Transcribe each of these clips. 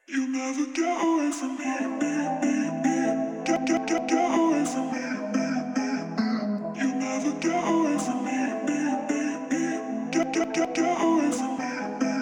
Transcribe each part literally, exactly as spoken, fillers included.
You'll never get away from me. Get, get, get, get away from me. You'll never get away from me. Get, get, get, get away from me.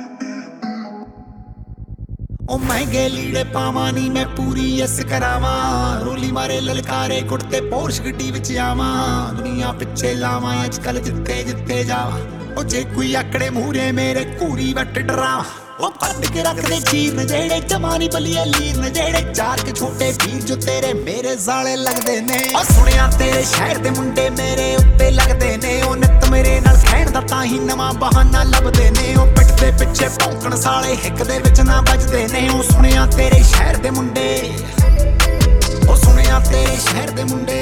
ओ महंगे लीड़े पावा नी मैं पूरी yes करावा रोली मारे ललकारे कुड़ते Porsche गड्डी विच आवा दुनिया पिछे लावा अजकल जिथे जिथे जावा ओ जे कोई आकड़े मूहरे मेरे कूरी वट डरावा ओ कट के रख दे चीर जेड़े जमानी बलिया लीर जेड़े चार के छोटे वीर जो तेरे मेरे साले लगदे ने ओ सुनिया तेरे शहर दे मुंडे मेरे उत्ते लगदे ने ओ नित मेरे नाल खैण दा ताही नवां बहाना लभदे ने ओ पिट दे पिछे भौंकण साले हिक दे विच ना बजदे ने ओ सुनिया तेरे शहर दे मुंडे ओ सुनिया तेरे शहर दे मुंडे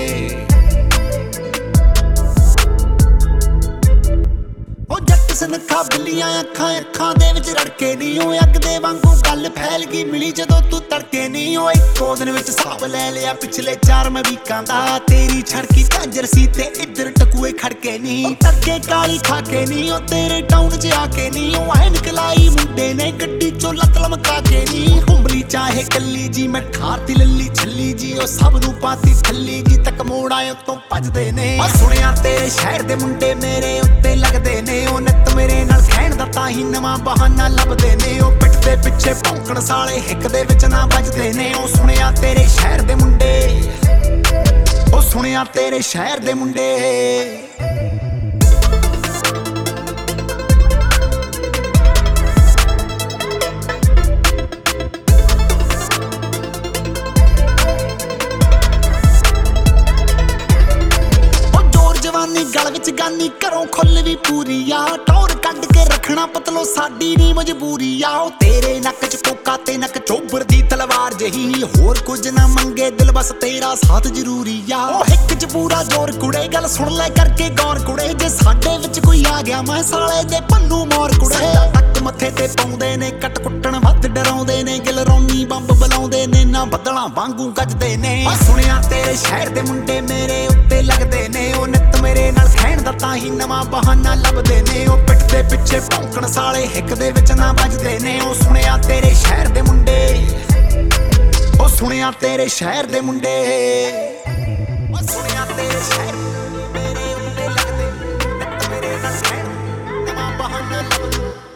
सनखा बिल्लियां अखां अखां दे विच रड़के नी ओ अग दे वांगू गल फैल गई मिली जदों तू तड़के नी ओ इक्को दिन विच साब ले लिया पिछले चार मैं वीकां दा तेरी छड़की झांजर सी ते इधर टकुए खड़के नी तड़के काली खाके नी ओ तेरे टाउन च आके नी ओ ऐनक लाई मुंडे ने गड्डी चों लत लमका के नी हुंबली चाहे कल्ली जी मैं ठारती लल्ली छल्ली जी ओ सब नूं पाती ठल्ली जी तक मोड़ आए तो भजदे ने ओ सुनिया तेरे शहर दे मुंडे मेरे उत्ते लगदे ने ओ मेरे नाल खैण दा ताही नवां बहाना लभदे ने ओ पिट दे पिछे भौंकण साले हिक दे विच ना बजदे ने ओ सुनिया तेरे शहर दे मुंडे ओ सुनिया तेरे शहर दे मुंडे गल विच गानी घरों खुल भी पूरी आ टौर कड के रखना पतलो साडी नी मजबूरी आ ओ तेरे नक च कोका ते नक चोबर दी तलवार जही होर कुछ ना मंगे दिल बस तेरा साथ जरूरी आ ओ हिक च पूरा जोर कुड़े गल सुन ले करके गौर कुड़े जे साडे विच कोई आ गया मैं साले दे पन्नू मोर कुड़े तक मथे ते पाउंदे ने कट कुट्टण वध डराउंदे ने गिल रौनी बंब बलाउंदे ने ना बदलां वांगू गजदे ने ओ सुनिया तेरे शहर दे मुंडे मेरे उत्ते लगदे ने ओ नित मेरे नाल खैण दा ताही नवां बहाना लभदे ने ओ पिट दे पिछे भौंकण साले हिक दे विच ना बजदे ने ओ सुनिया तेरे शहर दे मुंडे ओ सुनिया तेरे शहर दे मुंडे ओ सुनिया तेरे शहर मेरे उत्ते लगदे नित मेरे नाल खैण नवां बहाना लभदे